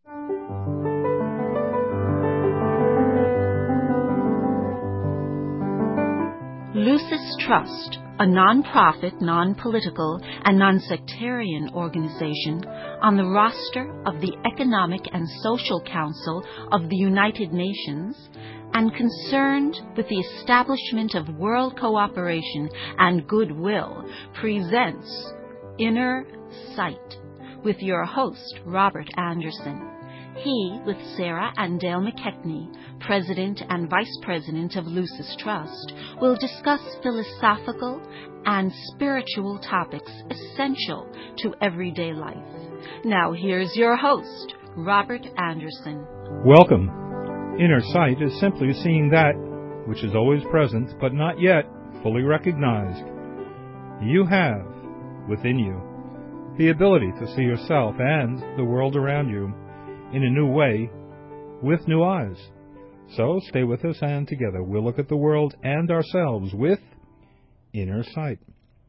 Lucis Trust, a non-profit, non-political, and non-sectarian organization on the roster of the Economic and Social Council of the United Nations and concerned with the establishment of world cooperation and goodwill, presents Inner Sight with your host, Robert Anderson. He, with Sarah and Dale McKechnie, President and Vice President of Lucis Trust, will discuss philosophical and spiritual topics essential to everyday life. Now here's your host, Robert Anderson. Welcome. Inner sight is simply seeing that which is always present but not yet fully recognized. You have, within you, the ability to see yourself and the world around you in a new way, with new eyes. So stay with us, and together we'll look at the world and ourselves with inner sight.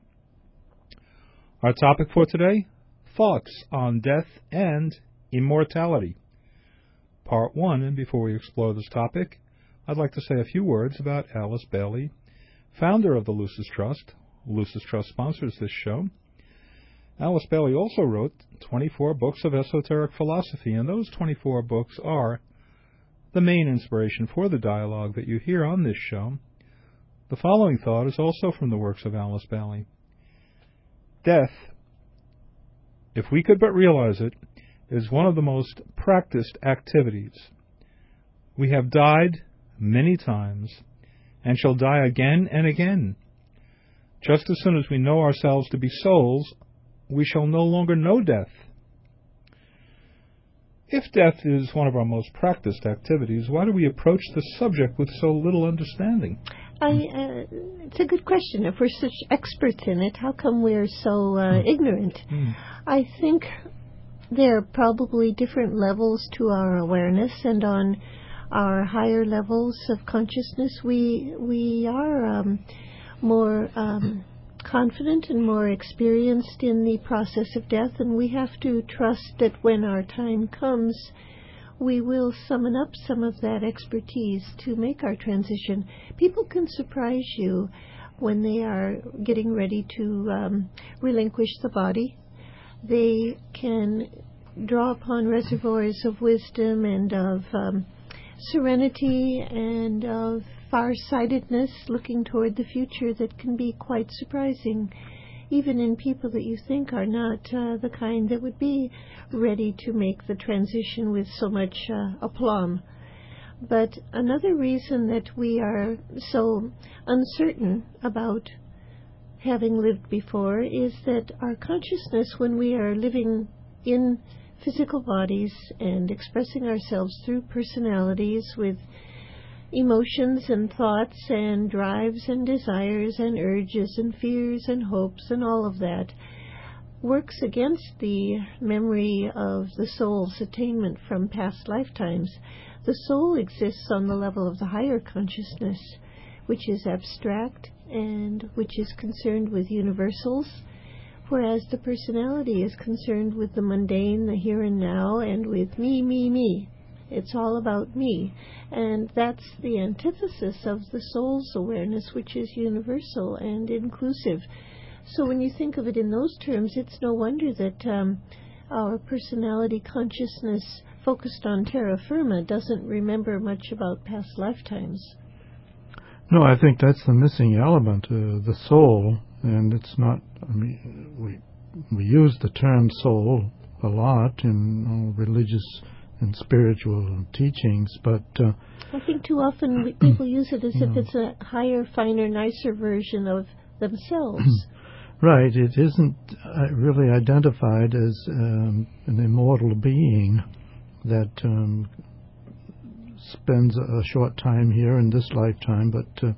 Our topic for today, thoughts on death and immortality. Part 1, and before we explore this topic, I'd like to say a few words about Alice Bailey, founder of the Lucis Trust. Lucis Trust sponsors this show. Alice Bailey also wrote 24 books of esoteric philosophy, and those 24 books are the main inspiration for the dialogue that you hear on this show. The following thought is also from the works of Alice Bailey. Death, if we could but realize it, is one of the most practiced activities. We have died many times and shall die again and again. Just as soon as we know ourselves to be souls, we shall no longer know death. If death is one of our most practiced activities, why do we approach the subject with so little understanding? It's a good question. If we're such experts in it, how come we're so ignorant? I think there are probably different levels to our awareness, and on our higher levels of consciousness, we are more confident and more experienced in the process of death, and we have to trust that when our time comes, we will summon up some of that expertise to make our transition. People can surprise you when they are getting ready to relinquish the body. They can draw upon reservoirs of wisdom and of serenity and of far-sightedness, looking toward the future, that can be quite surprising, even in people that you think are not the kind that would be ready to make the transition with so much aplomb. But another reason that we are so uncertain about having lived before is that our consciousness, when we are living in physical bodies and expressing ourselves through personalities with emotions and thoughts and drives and desires and urges and fears and hopes and all of that, works against the memory of the soul's attainment from past lifetimes. The soul exists on the level of the higher consciousness, which is abstract and which is concerned with universals, whereas the personality is concerned with the mundane, the here and now, and with me, me, me. It's all about me. And that's the antithesis of the soul's awareness, which is universal and inclusive. So when you think of it in those terms, it's no wonder that our personality consciousness focused on terra firma doesn't remember much about past lifetimes. No, I think that's the missing element, the soul. And it's not, I mean, we use the term soul a lot in religious and spiritual teachings, but I think too often people use it as if it's a higher, finer, nicer version of themselves. Right. It isn't really identified as an immortal being that spends a short time here in this lifetime, but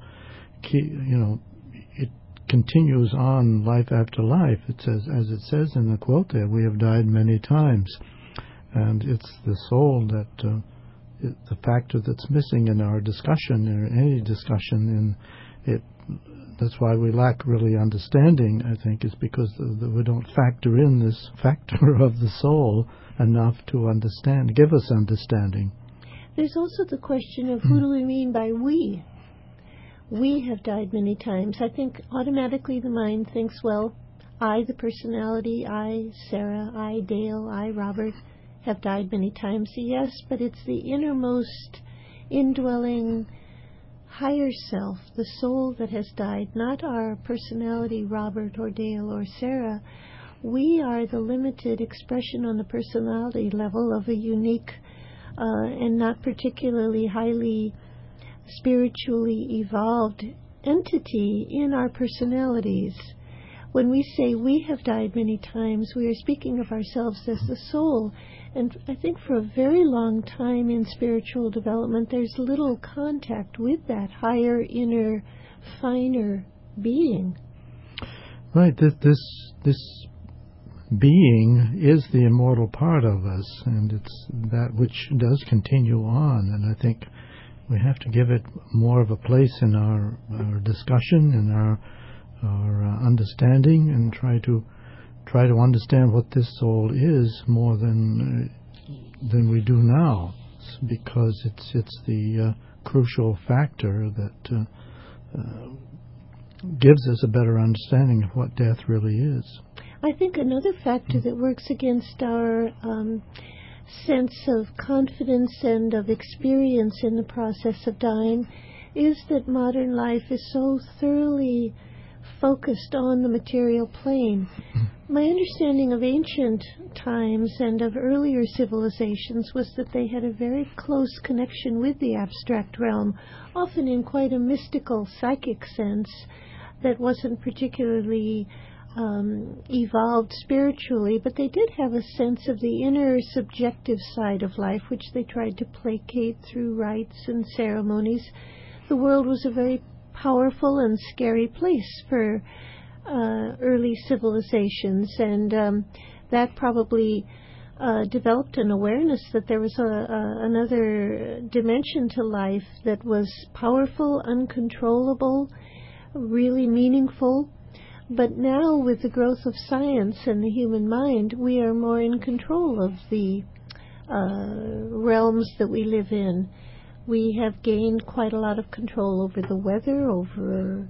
it continues on life after life. It says, as it says in the quote there, we have died many times. And it's the soul that, the factor that's missing in our discussion, or any discussion, and it that's why we lack really understanding, I think, is because we don't factor in this factor of the soul enough to understand, give us understanding. There's also the question of who do we mean by we? We have died many times. I think automatically the mind thinks, well, I, the personality, I, Sarah, I, Dale, I, Robert, have died many times. Yes, but it's the innermost, indwelling, higher self, the soul that has died, not our personality, Robert or Dale or Sarah. We are the limited expression on the personality level of a unique and not particularly highly spiritually evolved entity in our personalities. When we say we have died many times, we are speaking of ourselves as the soul. And I think for a very long time in spiritual development, there's little contact with that higher, inner, finer being. Right. This being is the immortal part of us, and it's that which does continue on. And I think we have to give it more of a place in our discussion and our understanding, and try to understand what this soul is more than we do now, because it's the crucial factor that gives us a better understanding of what death really is. I think another factor that works against our sense of confidence and of experience in the process of dying is that modern life is so thoroughly focused on the material plane. My understanding of ancient times and of earlier civilizations was that they had a very close connection with the abstract realm, often in quite a mystical, psychic sense that wasn't particularly evolved spiritually, but they did have a sense of the inner subjective side of life, which they tried to placate through rites and ceremonies. The world was a very powerful and scary place for early civilizations, and that probably developed an awareness that there was another dimension to life that was powerful, uncontrollable, really meaningful. But now, with the growth of science and the human mind, we are more in control of the realms that we live in. We have gained quite a lot of control over the weather, over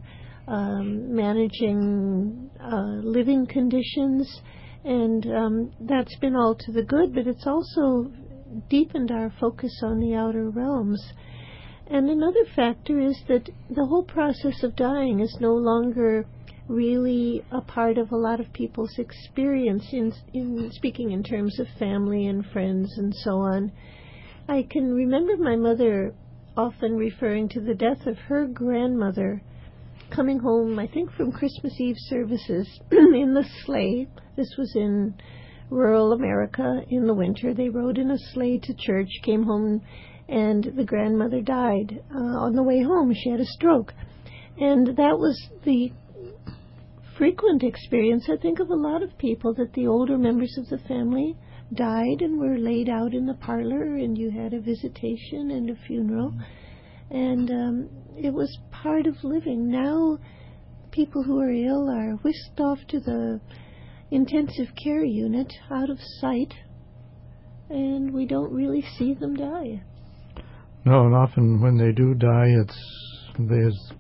managing living conditions, and that's been all to the good, but it's also deepened our focus on the outer realms. And another factor is that the whole process of dying is no longer really a part of a lot of people's experience in speaking in terms of family and friends and so on. I can remember my mother often referring to the death of her grandmother coming home, I think, from Christmas Eve services in the sleigh. This was in rural America in the winter. They rode in a sleigh to church, came home, and the grandmother died. On the way home, she had a stroke. And that was the frequent experience, I think, of a lot of people, that the older members of the family died and were laid out in the parlor, and you had a visitation and a funeral, and it was part of living. Now people who are ill are whisked off to the intensive care unit, out of sight, and we don't really see them die. No, and often when they do die, there's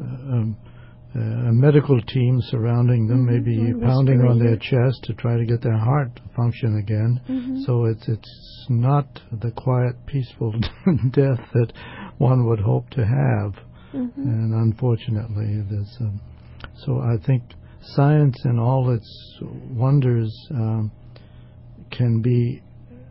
a medical team surrounding them, maybe pounding on their chest to try to get their heart to function again. So it's not the quiet, peaceful death that one would hope to have. And unfortunately, there's so I think science and all its wonders can be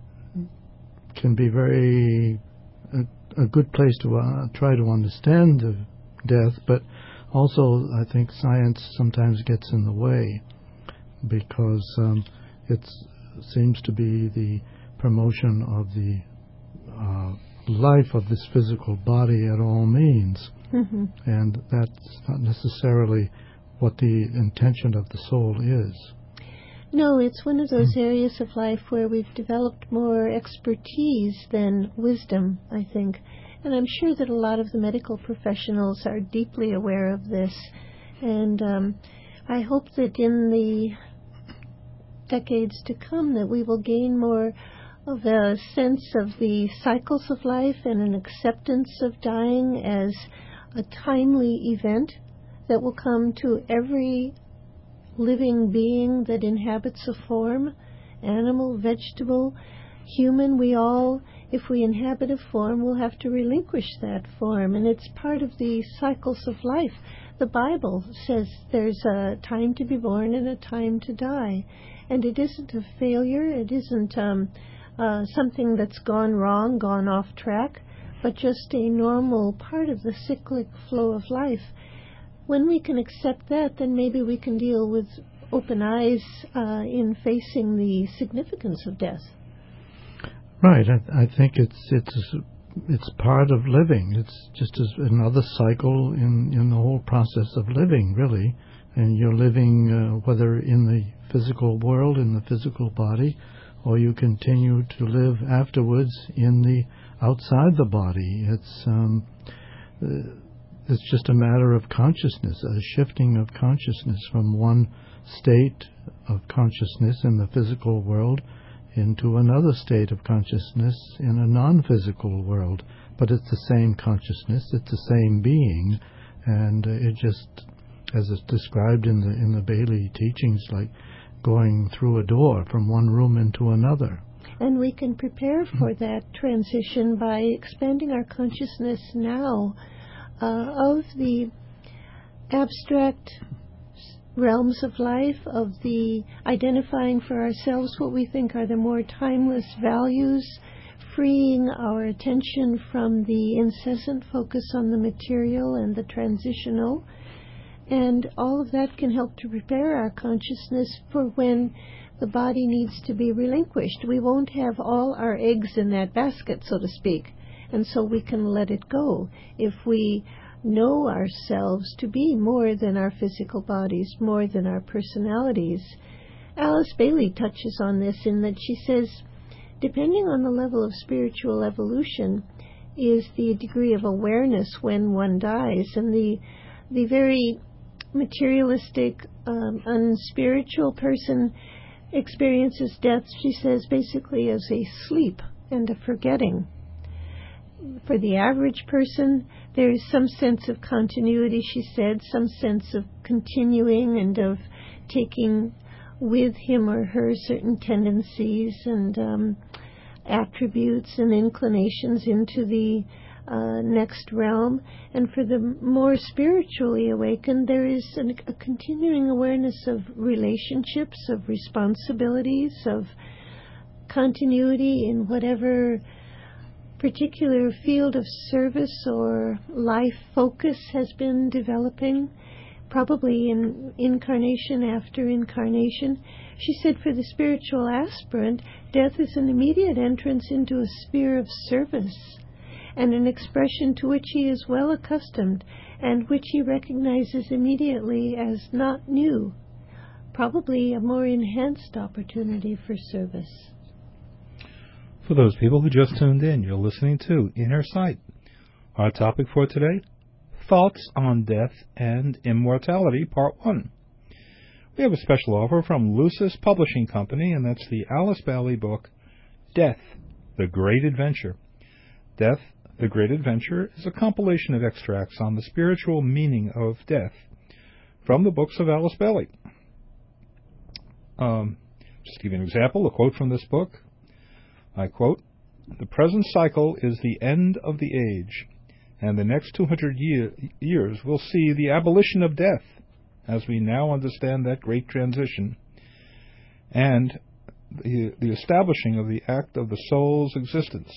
very a good place to try to understand the death, but also, I think science sometimes gets in the way, because it seems to be the promotion of the life of this physical body at all means. And that's not necessarily what the intention of the soul is. No, it's one of those areas of life where we've developed more expertise than wisdom, I think. And I'm sure that a lot of the medical professionals are deeply aware of this And I hope that in the decades to come that we will gain more of a sense of the cycles of life and an acceptance of dying as a timely event that will come to every living being that inhabits a form, animal, vegetable, human. We all, if we inhabit a form, will have to relinquish that form, and it's part of the cycles of life. The Bible says there's a time to be born and a time to die, and it isn't a failure, it isn't something that's gone wrong, gone off track, but just a normal part of the cyclic flow of life. When we can accept that, then maybe we can deal with open eyes in facing the significance of death. Right. I think it's part of living. It's just as another cycle in the whole process of living, really. And you're living whether in the physical world, in the physical body, or you continue to live afterwards in the outside the body. It's just a matter of consciousness, a shifting of consciousness from one state of consciousness in the physical world into another state of consciousness in a non-physical world. But it's the same consciousness, it's the same being, and it just, as it's described in the Bailey teachings, like going through a door from one room into another. And we can prepare for that transition by expanding our consciousness now of the abstract realms of life, of the identifying for ourselves what we think are the more timeless values, freeing our attention from the incessant focus on the material and the transitional. And all of that can help to prepare our consciousness for when the body needs to be relinquished. We won't have all our eggs in that basket, so to speak, and so we can let it go if we know ourselves to be more than our physical bodies, more than our personalities. Alice Bailey touches on this in that she says, depending on the level of spiritual evolution is the degree of awareness when one dies, and the very materialistic, unspiritual person experiences death, she says, basically as a sleep and a forgetting. For the average person, there is some sense of continuity, she said, some sense of continuing and of taking with him or her certain tendencies and attributes and inclinations into the next realm. And for the more spiritually awakened, there is a continuing awareness of relationships, of responsibilities, of continuity in whatever particular field of service or life focus has been developing, probably in incarnation after incarnation. She said for the spiritual aspirant, death is an immediate entrance into a sphere of service and an expression to which he is well accustomed and which he recognizes immediately as not new, probably a more enhanced opportunity for service. For those people who just tuned in, you're listening to Inner Sight. Our topic for today, Thoughts on Death and Immortality, Part 1. We have a special offer from Lucis Publishing Company, and that's the Alice Bailey book, Death, the Great Adventure. Death, the Great Adventure is a compilation of extracts on the spiritual meaning of death from the books of Alice Bailey. Just to give you an example, a quote from this book. I quote, "The present cycle is the end of the age, and the next 200 years will see the abolition of death, as we now understand that great transition, and the establishing of the act of the soul's existence."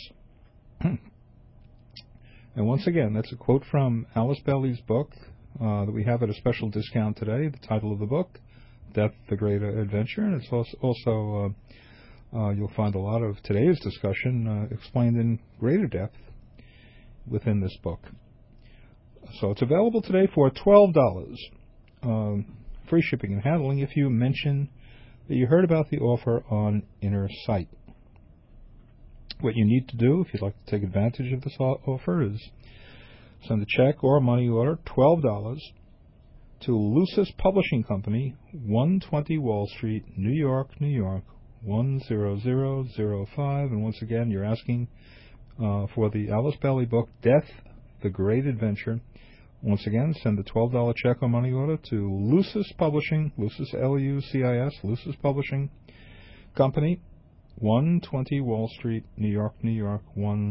And once again, that's a quote from Alice Bailey's book that we have at a special discount today, the title of the book, Death, the Great Adventure, and it's also you'll find a lot of today's discussion explained in greater depth within this book. So it's available today for $12. Free shipping and handling if you mention that you heard about the offer on Inner Sight. What you need to do, if you'd like to take advantage of this offer, is send a check or a money order, $12, to Lucis Publishing Company, 120 Wall Street, New York, New York, 10005. And once again, you're asking for the Alice Bailey book, Death, The Great Adventure. Once again, send a $12 check or money order to Lucis Publishing, Lucis, L-U-C-I-S, Lucis Publishing Company, 120 Wall Street, New York, New York,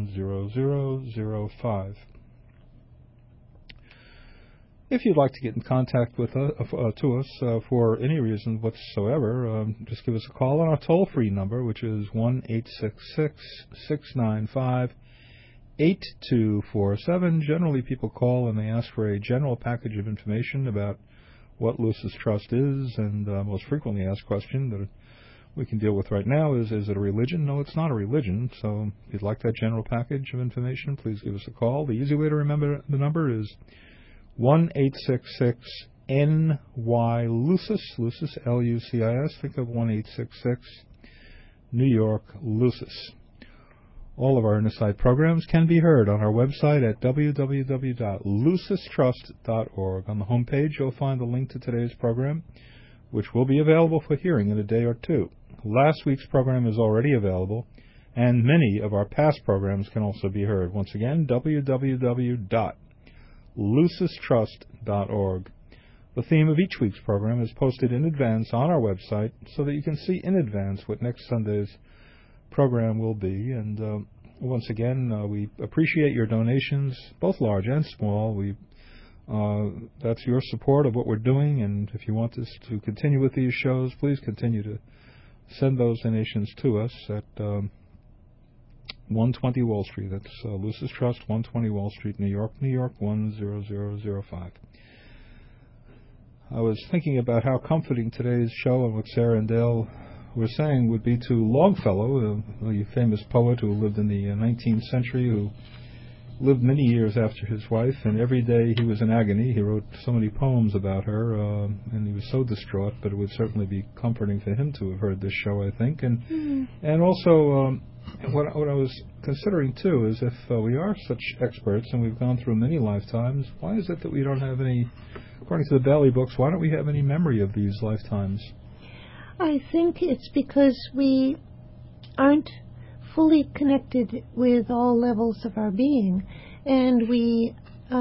10005. If you'd like to get in contact with to us for any reason whatsoever, just give us a call on our toll-free number, which is 1-866-695-8247. Generally, people call and they ask for a general package of information about what Lucis Trust is, and the most frequently asked question that we can deal with right now is it a religion? No, it's not a religion. So if you'd like that general package of information, please give us a call. The easy way to remember the number is 1-866-NY-LUCIS, Lucis, L-U-C-I-S. Think of 1-866-New York, Lucis. All of our Inner Sight programs can be heard on our website at www.lucistrust.org. On the homepage, you'll find a link to today's program, which will be available for hearing in a day or two. Last week's program is already available, and many of our past programs can also be heard. Once again, www.lucistrust.org. The theme of each week's program is posted in advance on our website so that you can see in advance what next Sunday's program will be. And once again, we appreciate your donations, both large and small. That's your support of what we're doing, and if you want us to continue with these shows, please continue to send those donations to us at 120 Wall Street. That's Lucis Trust, 120 Wall Street, New York, New York, 10005. I was thinking about how comforting today's show and what Sarah and Dale were saying would be to Longfellow, the famous poet who lived in the 19th century, who lived many years after his wife, and every day he was in agony. He wrote so many poems about her, and he was so distraught, but it would certainly be comforting for him to have heard this show, I think. And also, what I was considering, too, is if we are such experts and we've gone through many lifetimes, why is it that we don't have any, according to the Bailey books, why don't we have any memory of these lifetimes? I think it's because we aren't fully connected with all levels of our being, and we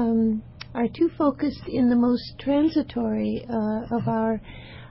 are too focused in the most transitory of our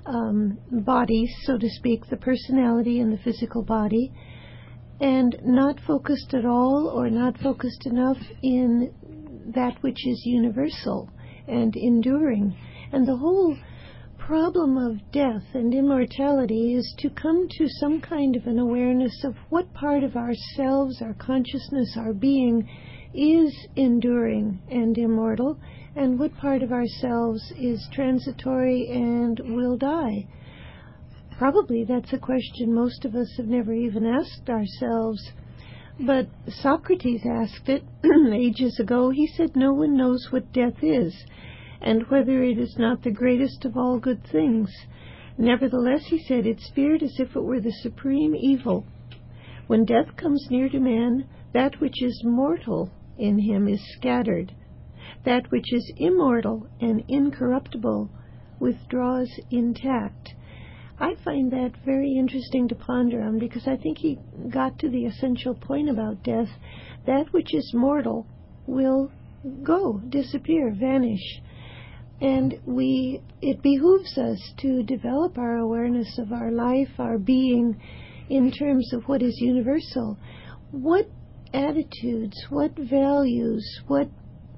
bodies, so to speak, the personality and the physical body, and not focused at all or not focused enough in that which is universal and enduring. And the whole problem of death and immortality is to come to some kind of an awareness of what part of ourselves, our consciousness, our being is enduring and immortal, and what part of ourselves is transitory and will die. Probably that's a question most of us have never even asked ourselves, but Socrates asked it ages ago. He said no one knows what death is, and whether it is not the greatest of all good things. Nevertheless, he said, it's feared as if it were the supreme evil. When death comes near to man, that which is mortal in him is scattered. That which is immortal and incorruptible withdraws intact. I find that very interesting to ponder on, because I think he got to the essential point about death. That which is mortal will go, disappear, vanish. And it behooves us to develop our awareness of our life, our being, in terms of what is universal. What attitudes, what values, what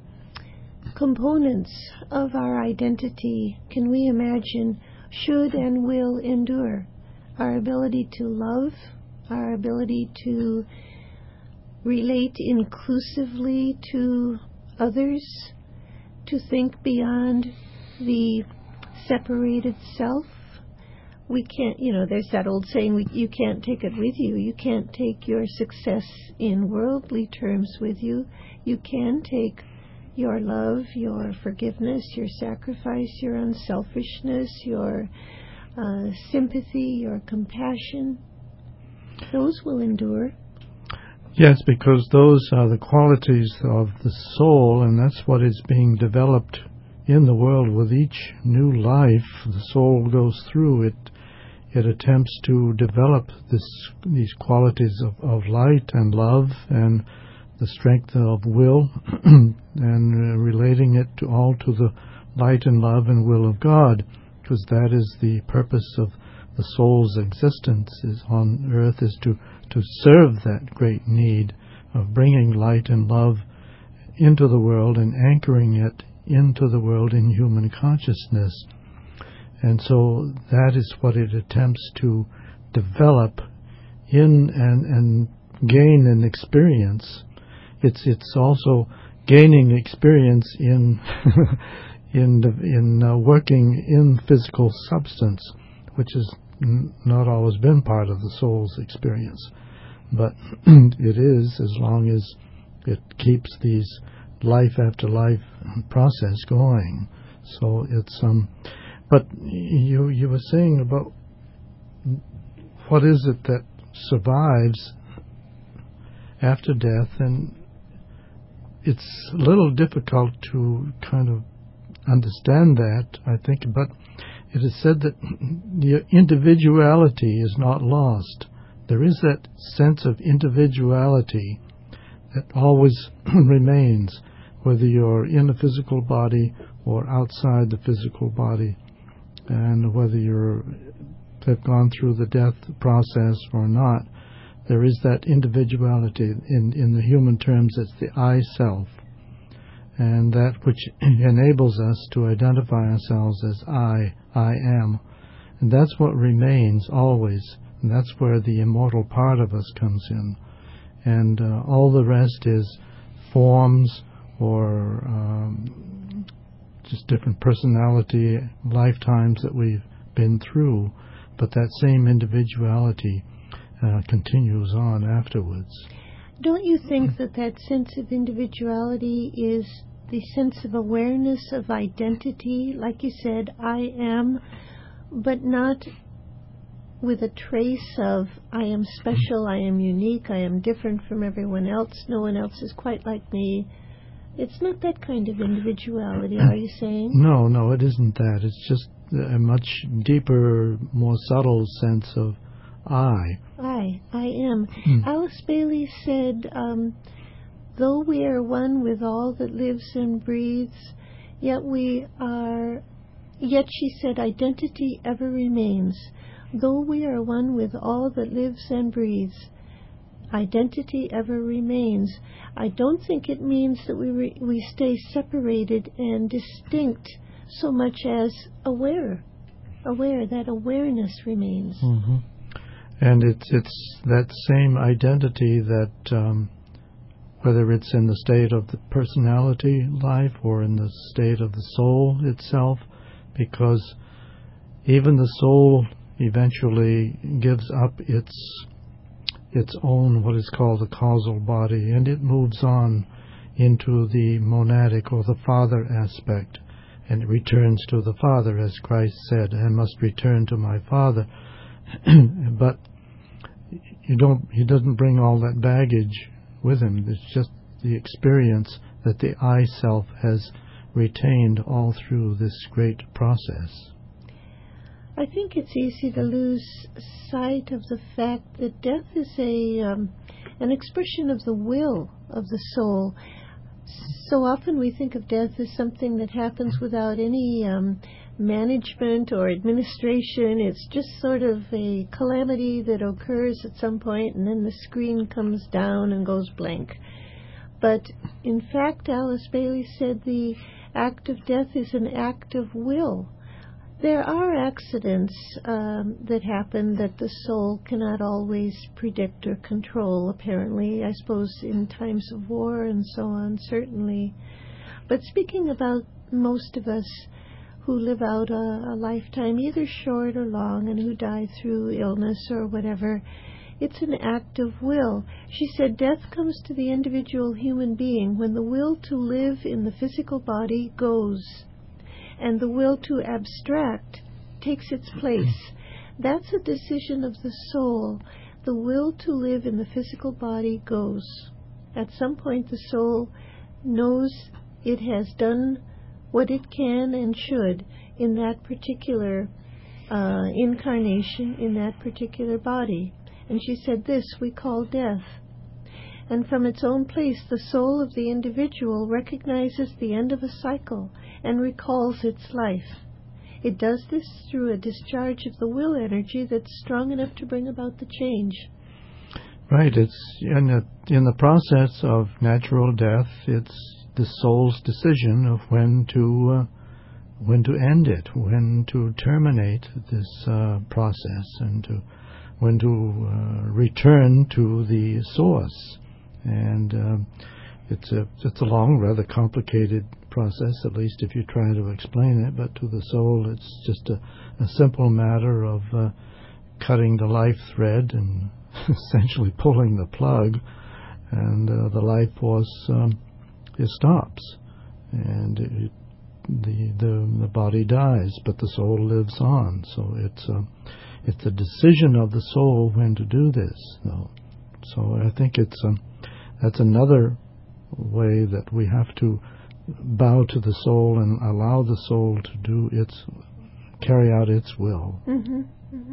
components of our identity can we imagine should and will endure? Our ability to love, our ability to relate inclusively to others, to think beyond the separated self. We can't, there's that old saying, you can't take it with you. You can't take your success in worldly terms with you. You can take your love, your forgiveness, your sacrifice, your unselfishness, your sympathy, your compassion. Those will endure. Yes, because those are the qualities of the soul, and that's what is being developed in the world, with each new life the soul goes through, it attempts to develop these qualities of light and love and the strength of will, and relating it all to the light and love and will of God, because that is the purpose of the soul's existence is on earth, is to serve that great need of bringing light and love into the world and anchoring it into the world in human consciousness. And so that is what it attempts to develop in and gain an experience. It's also gaining experience in working in physical substance, which has not always been part of the soul's experience, but it is, as long as it keeps these life after life process going. So it's but you were saying about what is it that survives after death, and it's a little difficult to kind of understand that, I think, but it is said that the individuality is not lost. There is that sense of individuality that always remains, whether you're in a physical body or outside the physical body, and whether you have gone through the death process or not. There is that individuality. In the human terms, it's the I self, and that which enables us to identify ourselves as I am. And that's what remains always, and that's where the immortal part of us comes in. And all the rest is forms or just different personality lifetimes that we've been through, but that same individuality continues on afterwards. Don't you think that sense of individuality is the sense of awareness of identity? Like you said, I am, but not with a trace of I am special, I am unique, I am different from everyone else, no one else is quite like me. It's not that kind of individuality, are you saying? No, it isn't that. It's just a much deeper, more subtle sense of I am. Alice Bailey said, though we are one with all that lives and breathes, yet she said, identity ever remains. Though we are one with all that lives and breathes, identity ever remains. I don't think it means that we stay separated and distinct so much as aware. That awareness remains. Mm-hmm. And it's that same identity that, whether it's in the state of the personality life or in the state of the soul itself, because even the soul eventually gives up its own, what is called the causal body, and it moves on into the monadic or the father aspect, and it returns to the Father, as Christ said, I must return to my Father. But he doesn't bring all that baggage with him. It's just the experience that the I self has retained all through this great process. I think it's easy to lose sight of the fact that death is an expression of the will of the soul. So often we think of death as something that happens without any management or administration. It's just sort of a calamity that occurs at some point, and then the screen comes down and goes blank. But in fact, Alice Bailey said the act of death is an act of will. There are accidents that happen that the soul cannot always predict or control, apparently, I suppose in times of war and so on, certainly. But speaking about most of us who live out a lifetime, either short or long, and who die through illness or whatever, it's an act of will. She said death comes to the individual human being when the will to live in the physical body goes, and the will to abstract takes its place. That's a decision of the soul. The will to live in the physical body goes. At some point the soul knows it has done what it can and should in that particular incarnation, in that particular body. And she said, this we call death. And from its own place, the soul of the individual recognizes the end of a cycle and recalls its life. It does this through a discharge of the will energy that's strong enough to bring about the change. Right. It's in the process of natural death. It's the soul's decision of when to end it, when to terminate this process, and when to return to the source. And it's a long, rather complicated process, at least if you try to explain it. But to the soul, it's just a simple matter of cutting the life thread and essentially pulling the plug, and the life force it stops, and the body dies, but the soul lives on. So it's a decision of the soul when to do this. So I think that's another way that we have to bow to the soul and allow the soul to carry out its will. Mm-hmm. Mm-hmm.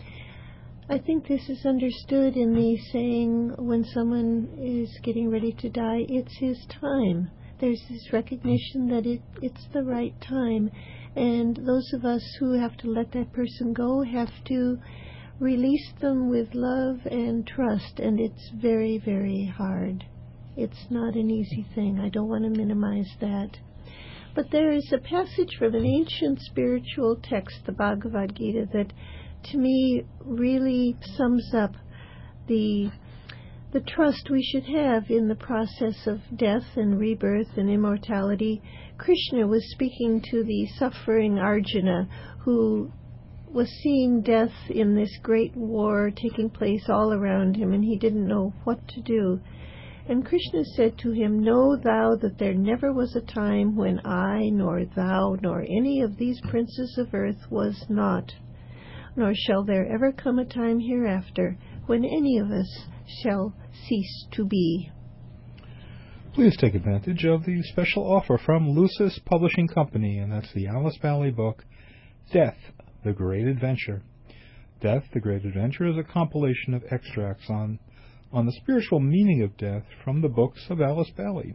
I think this is understood in the saying, when someone is getting ready to die, it's his time. There's this recognition that it's the right time. And those of us who have to let that person go have to release them with love and trust. And it's very, very hard. It's not an easy thing. I don't want to minimize that. But there is a passage from an ancient spiritual text, the Bhagavad Gita, that to me really sums up the trust we should have in the process of death and rebirth and immortality. Krishna was speaking to the suffering Arjuna, who was seeing death in this great war taking place all around him, and he didn't know what to do. And Krishna said to him, know thou that there never was a time when I, nor thou, nor any of these princes of earth was not, nor shall there ever come a time hereafter when any of us shall cease to be. Please take advantage of the special offer from Lucis Publishing Company, and that's the Alice Bailey book, Death, the Great Adventure. Death, the Great Adventure is a compilation of extracts on the spiritual meaning of death from the books of Alice Bailey.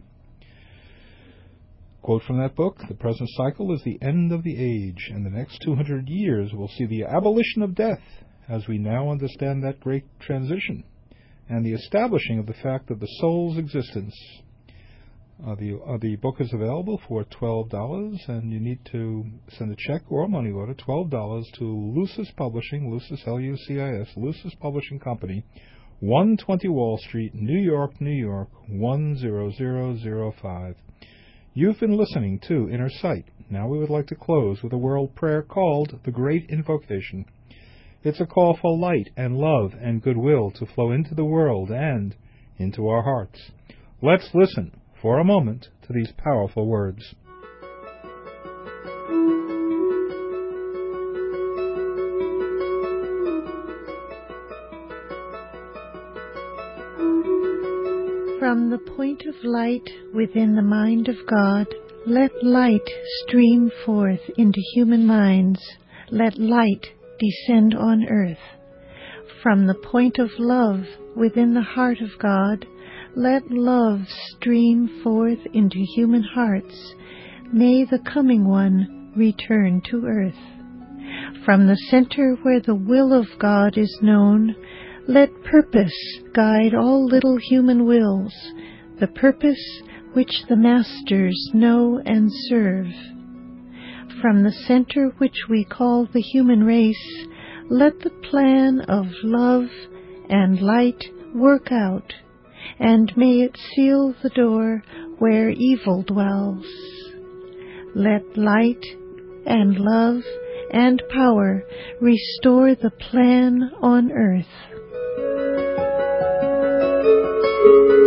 Quote from that book, the present cycle is the end of the age, and the next 200 years will see the abolition of death, as we now understand that great transition, and the establishing of the fact of the soul's existence. The book is available for $12, and you need to send a check or a money order, $12, to Lucis Publishing, Lucis, L-U-C-I-S, Lucis Publishing Company, 120 Wall Street, New York, New York, 10005. You've been listening to Inner Sight. Now we would like to close with a world prayer called the Great Invocation. It's a call for light and love and goodwill to flow into the world and into our hearts. Let's listen for a moment to these powerful words. From the point of light within the mind of God, let light stream forth into human minds. Let light descend on earth. From the point of love within the heart of God, let love stream forth into human hearts. May the coming one return to earth. From the center where the will of God is known, let purpose guide all little human wills, the purpose which the masters know and serve. From the center which we call the human race, let the plan of love and light work out, and may it seal the door where evil dwells. Let light and love and power restore the plan on earth.